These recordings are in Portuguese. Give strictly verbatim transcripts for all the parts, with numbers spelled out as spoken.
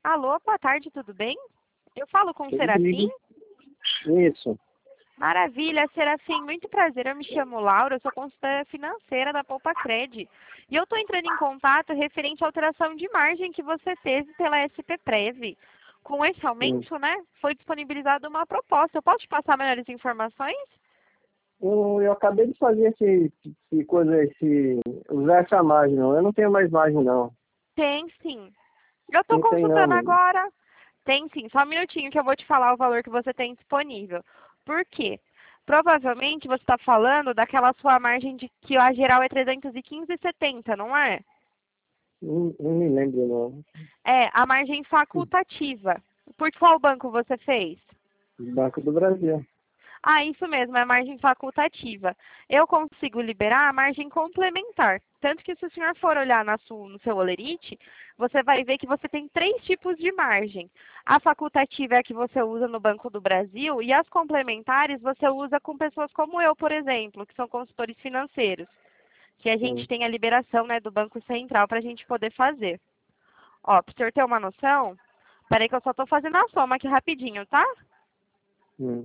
Alô, boa tarde, tudo bem? Eu falo com o Serafim? Isso. Maravilha, Serafim, muito prazer. Eu me chamo Laura, eu sou consultora financeira da Poupa Cred. E eu estou entrando em contato referente à alteração de margem que você teve pela S P Prev. Com esse aumento, né, foi disponibilizada uma proposta. Eu posso te passar melhores informações? Eu, eu acabei de fazer esse, esse coisa, esse, usar essa margem, não. Eu não tenho mais margem, não. Tem sim. Eu estou Não tem, não, consultando mesmo. agora. Tem sim, só um minutinho que eu vou te falar o valor que você tem disponível. Por quê? Provavelmente você está falando daquela sua margem de que a geral é trezentos e quinze vírgula setenta, não é? Não, não me lembro, não. É, a margem facultativa. Por qual banco você fez? Banco do Brasil. Ah, isso mesmo, é a margem facultativa. Eu consigo liberar a margem complementar. Tanto que se o senhor for olhar na sua, no seu Olerite, você vai ver que você tem três tipos de margem. A facultativa é a que você usa no Banco do Brasil e as complementares você usa com pessoas como eu, por exemplo, que são consultores financeiros. Que a gente Hum, tem a liberação, né, do Banco Central para a gente poder fazer. Ó, para o senhor ter uma noção, peraí que eu só estou fazendo a soma aqui rapidinho, tá? hum.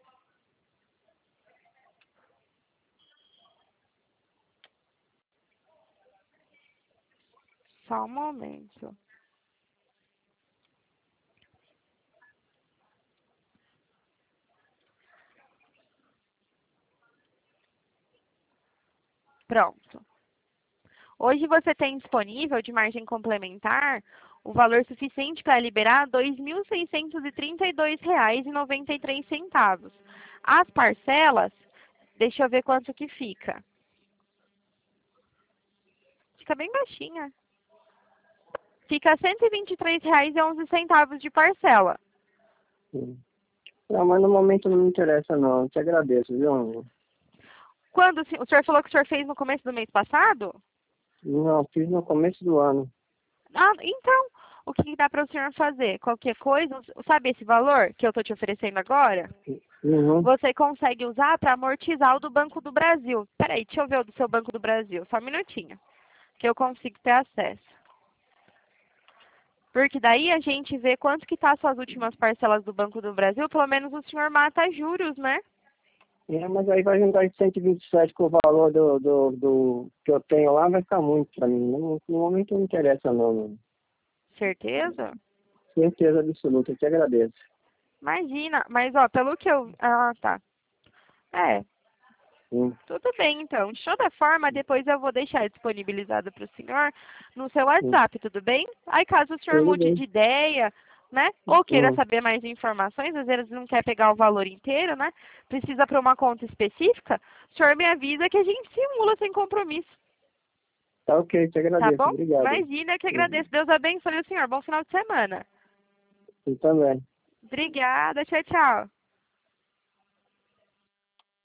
Só um momento. Pronto. Hoje você tem disponível de margem complementar o valor suficiente para liberar dois mil seiscentos e trinta e dois reais e noventa e três centavos. As parcelas, deixa eu ver quanto que fica. Fica bem baixinha. Fica cento e vinte e três reais e onze centavos de parcela. Hum. Não, mas no momento não me interessa, não. Eu te agradeço, viu? Quando o senhor o senhor falou que o senhor fez no começo do mês passado? Não, fiz no começo do ano. Ah, então, o que dá para o senhor fazer? Qualquer coisa, sabe esse valor que eu estou te oferecendo agora? Uhum. Você consegue usar para amortizar o do Banco do Brasil. Peraí, deixa eu ver o do seu Banco do Brasil, só um minutinho, que eu consigo ter acesso. Porque daí a gente vê quanto que tá as suas últimas parcelas do Banco do Brasil, pelo menos o senhor mata juros, né? É, mas aí vai juntar de cento e vinte e sete com o valor do, do, do que eu tenho lá, vai ficar muito pra mim. No, no momento não interessa, não. Não. Certeza? Certeza absoluta, eu te agradeço. Imagina, mas ó, pelo que eu... Ah, tá. É, Hum, tudo bem então. De toda forma, depois eu vou deixar disponibilizado para o senhor no seu hum. WhatsApp, tudo bem? Aí caso o senhor Tudo mude bem. de ideia, né? Ou queira Hum. saber mais informações, às vezes não quer pegar o valor inteiro, né? Precisa para uma conta específica, o senhor me avisa que a gente simula sem compromisso, Tá ok, te tá agradeço. bom? Obrigado. Imagina, eu que Hum. agradeço. Deus abençoe o senhor. Bom final de semana. Você também. Obrigada, tchau, tchau.